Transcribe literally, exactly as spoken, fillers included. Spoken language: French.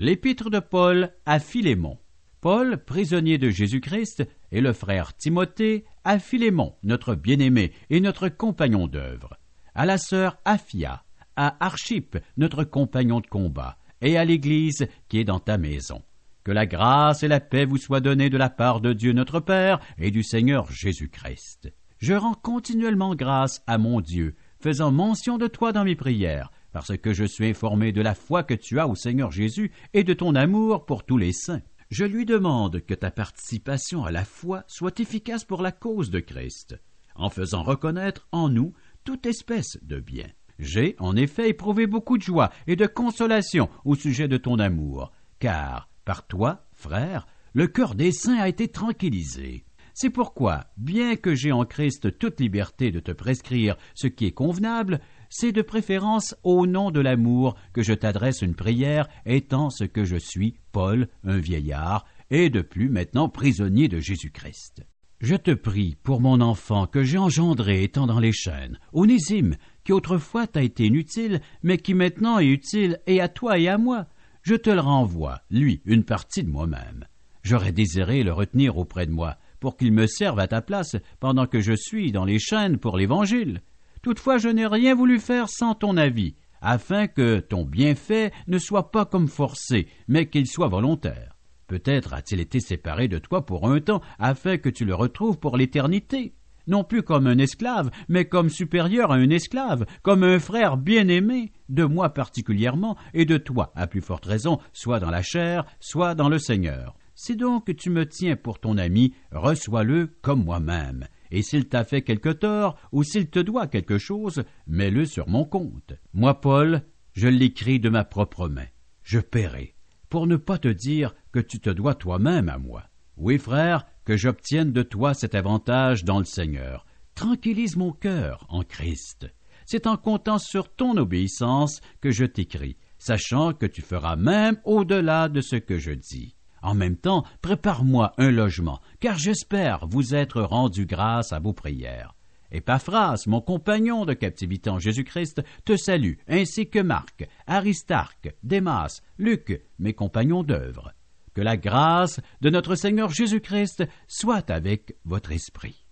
L'épître de Paul à Philémon. Paul, prisonnier de Jésus-Christ, et le frère Timothée à Philémon, notre bien-aimé et notre compagnon d'œuvre, à la sœur Aphia, à Archippe, notre compagnon de combat, et à l'Église qui est dans ta maison. Que la grâce et la paix vous soient données de la part de Dieu notre Père et du Seigneur Jésus-Christ. Je rends continuellement grâce à mon Dieu, faisant mention de toi dans mes prières, parce que je suis informé de la foi que tu as au Seigneur Jésus et de ton amour pour tous les saints. Je lui demande que ta participation à la foi soit efficace pour la cause de Christ, en faisant reconnaître en nous toute espèce de bien. J'ai, en effet, éprouvé beaucoup de joie et de consolation au sujet de ton amour, car, par toi, frère, le cœur des saints a été tranquillisé. C'est pourquoi, bien que j'ai en Christ toute liberté de te prescrire ce qui est convenable, c'est de préférence au nom de l'amour que je t'adresse une prière, étant ce que je suis, Paul, un vieillard, et de plus maintenant prisonnier de Jésus-Christ. Je te prie pour mon enfant que j'ai engendré étant dans les chaînes, Onésime, qui autrefois t'a été inutile, mais qui maintenant est utile et à toi et à moi. Je te le renvoie, lui, une partie de moi-même. J'aurais désiré le retenir auprès de moi, pour qu'il me serve à ta place pendant que je suis dans les chaînes pour l'Évangile. Toutefois, je n'ai rien voulu faire sans ton avis, afin que ton bienfait ne soit pas comme forcé, mais qu'il soit volontaire. Peut-être a-t-il été séparé de toi pour un temps, afin que tu le retrouves pour l'éternité, non plus comme un esclave, mais comme supérieur à un esclave, comme un frère bien-aimé, de moi particulièrement, et de toi, à plus forte raison, soit dans la chair, soit dans le Seigneur. Si donc tu me tiens pour ton ami, reçois-le comme moi-même. Et s'il t'a fait quelque tort, ou s'il te doit quelque chose, mets-le sur mon compte. Moi, Paul, je l'écris de ma propre main. Je paierai, pour ne pas te dire que tu te dois toi-même à moi. Oui, frère, que j'obtienne de toi cet avantage dans le Seigneur. Tranquillise mon cœur en Christ. C'est en comptant sur ton obéissance que je t'écris, sachant que tu feras même au-delà de ce que je dis. En même temps, prépare-moi un logement, car j'espère vous être rendu grâce à vos prières. Épaphras, mon compagnon de captivité en Jésus-Christ, te salue, ainsi que Marc, Aristarque, Démas, Luc, mes compagnons d'œuvre. Que la grâce de notre Seigneur Jésus-Christ soit avec votre esprit.